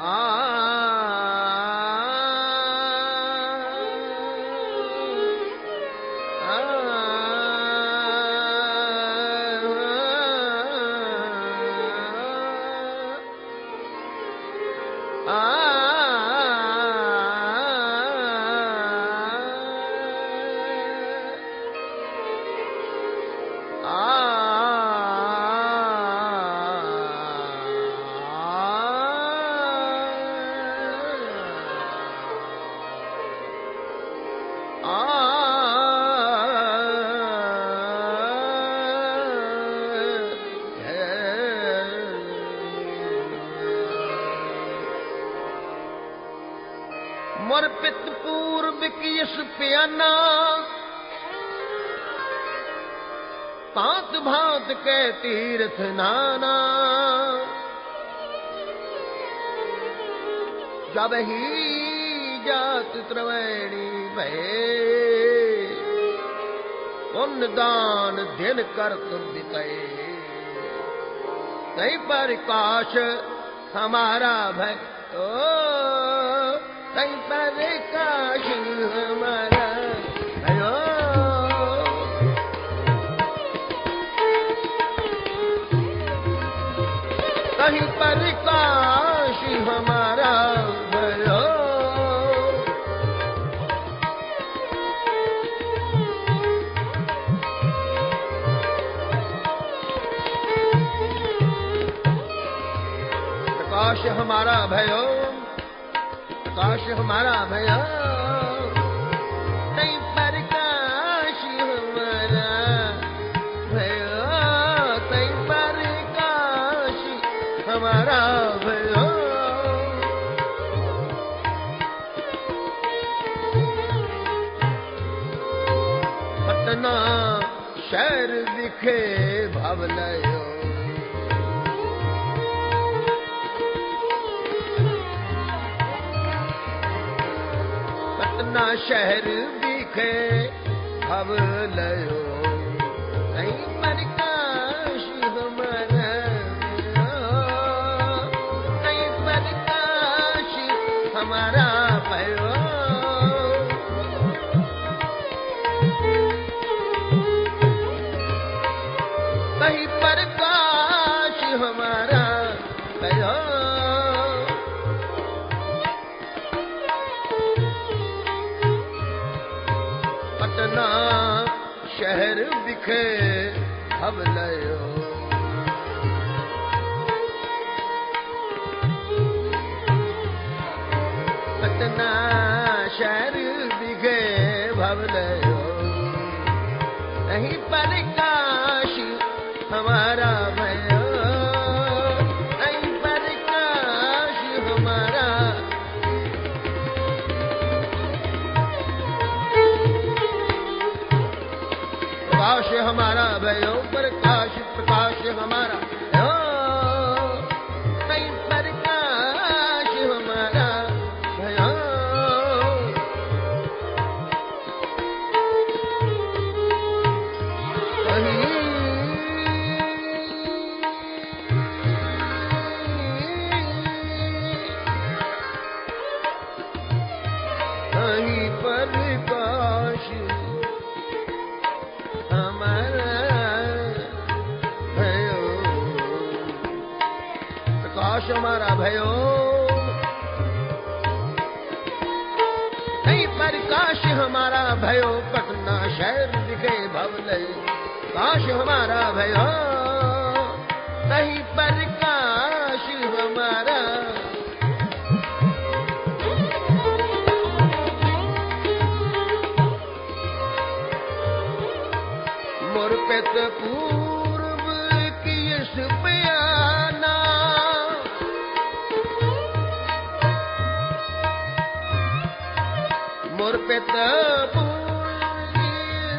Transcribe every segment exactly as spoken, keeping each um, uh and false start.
मोर पित पूर्व की यश प्याना भांत भांत के तीर्थ नाना जब ही जात त्रिवेणी भये पुण्य दान दिन करत बितए कई पर काश हमारा भय ओ कहीं पर काश हमारा भयो कहीं पर काश हमारा भयो प्रकाश हमारा भयो प्रकाश हमारा भया कहीं पर काश हमारा भया कहीं पर काश हमारा भया पटना शहर दिखे भवलयो पटना शहर दिखे भवलयो कहीं पर काश हमारा कहीं पर काश हमारा भयो कहीं पर काश हमारा भयो पटना शहर दिखे भवलयो पटना शहर दिखे भवलयो कहीं पर काश हमारा भयो कहीं पर काश हमारा प्रकाश हमारा भयो प्रकाश प्रकाश हमारा भयो कहीं प्रकाश हमारा भयो कहीं प्रकाश हमारा भयो प्रकाश हमारा भयो कहीं प्रकाश हमारा भयो पटना शहर दिखे भवलय काश हमारा भयो कहीं प्रकाश हमारा मोर पित पूर्व की यश प्याना मोर पित पूर्व की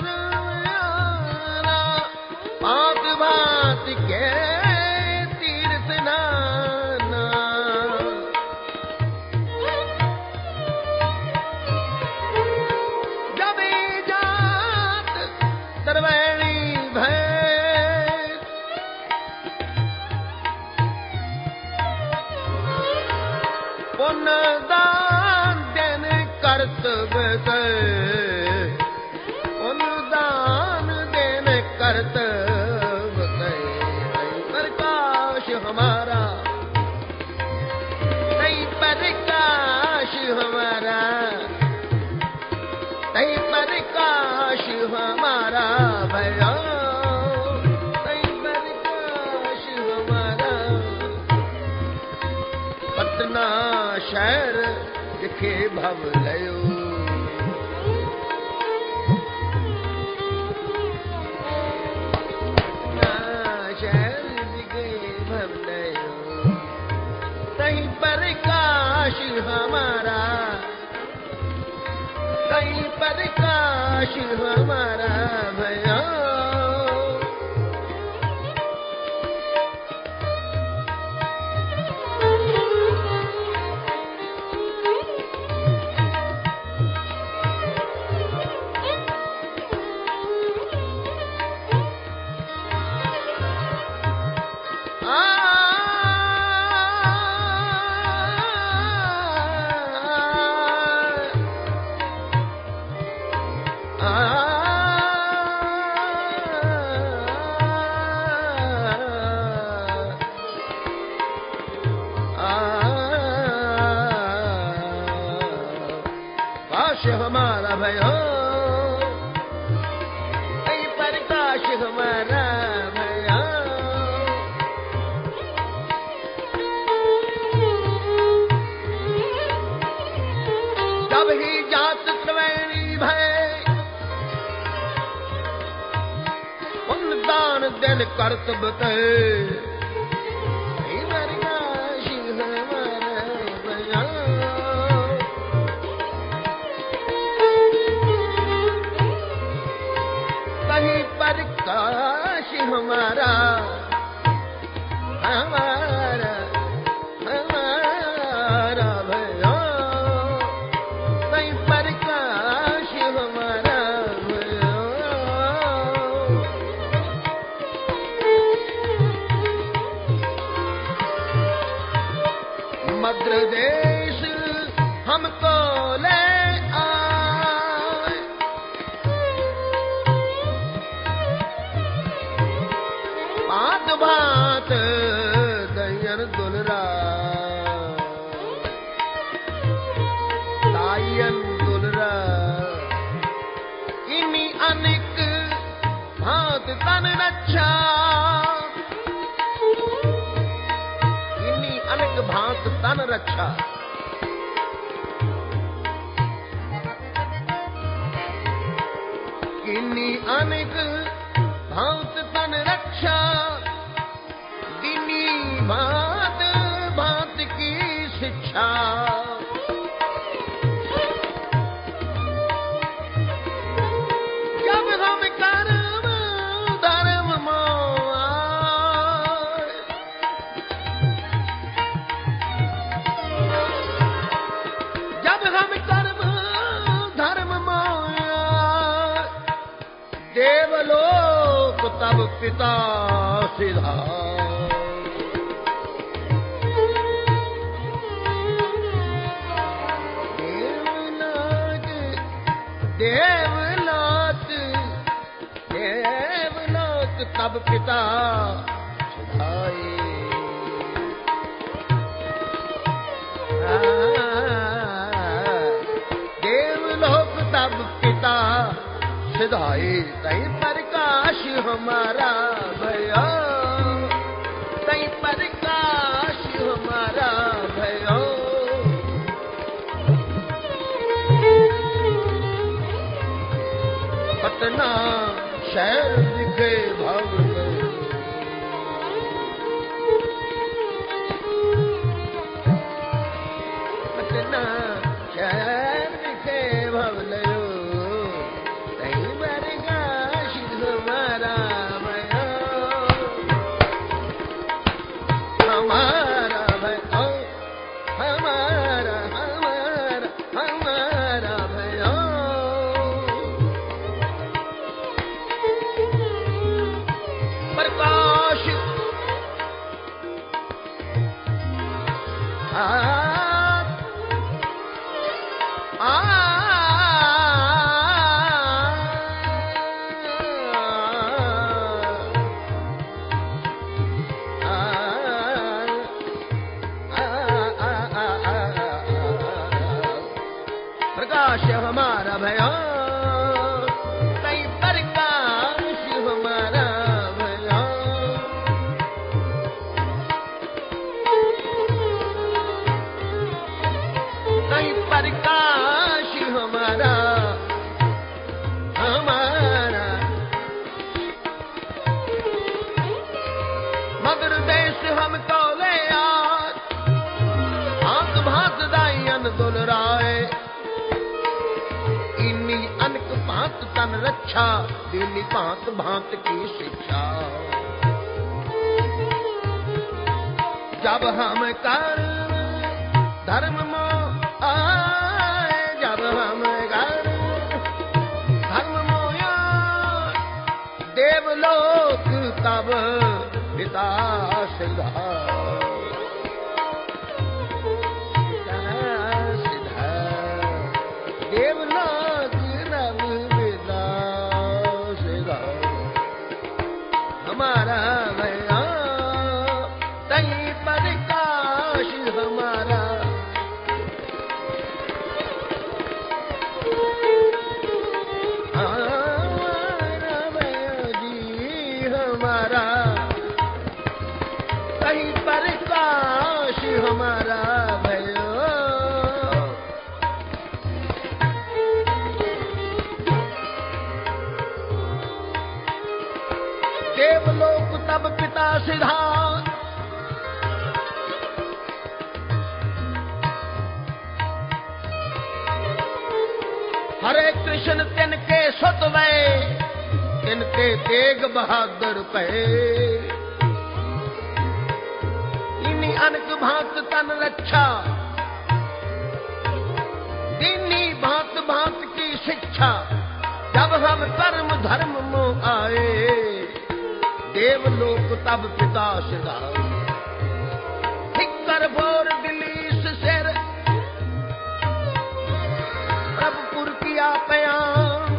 प्याना भांत भांत के तीर्थ नाना जब जात त्रिवेणी पुन दान देन कर्तव्य पुन दान देन कर्तव्य प्रकाश हमारा नहीं प्रकाश हमारा नहीं प्रकाश हमारा भया नहीं प्रकाश हमारा पटना शहर दिखे भव लयो पटना शहर दिखे भव लयो नहीं प्रकाश हमारा नहीं प्रकाश हमारा भया हमारा भयो नहीं प्रकाश हमारा भयो जब ही जात त्रिवेणी भय उन दान दिन कर्तव्य कहे प्रकाश हमारा हमारा हमारा भया नहीं प्रकाश हमारा भया मद्र देश हमको ले बात दयन दुलरा दायन दुलरा इन्हीं अनेक भांत तन रक्षा इन्हीं अनेक भांत तन रक्षा इन्हीं अनेक भांत तन रक्षा भांत भांत की शिक्षा जब हम कर्म धर्म मोआ जब हम कर्म धर्म मोआ देवलोक तब पिता सिधा देवलोक देवलोक तब पिता सुधाए देवलोक तब पिता सिधाए तई प्रकाश हमारा भयो तई प्रकाश हमारा भयो पटना शहर दिखे भव पटना शहर दिखे भव लयो तई प्रकाश हमारा भयो हमारा भयो हमारा हमारा हमारा भयो प्रकाश रक्षा, दिली भांत भांत की शिक्षा। जब हम कर धर्म में आए, जब हम कर धर्म में आए, देवलोक तब पिता सिधार, देवलोक तब पिता सिधार। हमारा भैया तई प्रकाश हमारा, हमारा भैया जी हमारा तई प्रकाश हमारा भैया। देवलोक तब पिता सिधार, हरे कृष्ण तिनके सुत वै, तिनके तेग बहादुर पे। इन्हीं अनक भांत तन रक्षा, दीनी भांत भांत की शिक्षा। जब हम कर्म धर्म में आए, देवलोक तब पिता सिधार। ठिक्कर भोर दिलीस सिर, प्रभुपुर किया पयान।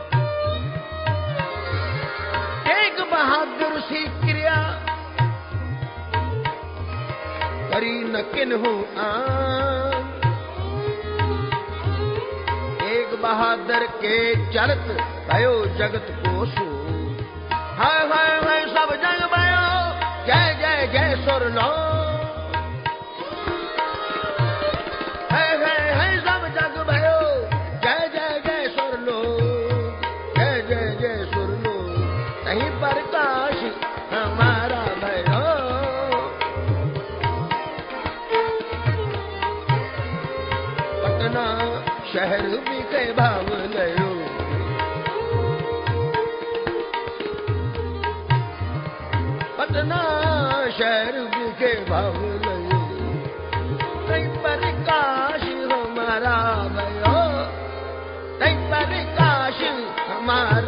तेग बहादुर सी क्रिया, करी न किन्हु आन। तेग बहादुर के चलत भयो जगत को सो। हाय हाय हाय सब जग भयो, जय जय जय सुर लो। हाय हाय हाय सब जग भयो, जय जय जय सुर लो, जय जय जय सुर लो। नहीं प्रकाश हमारा भयो, पटना शहर बिके भाव लयो। पटना शहर बिके भाव लयो, नहीं प्रकाश हमारा भयो, नहीं प्रकाश हमारा।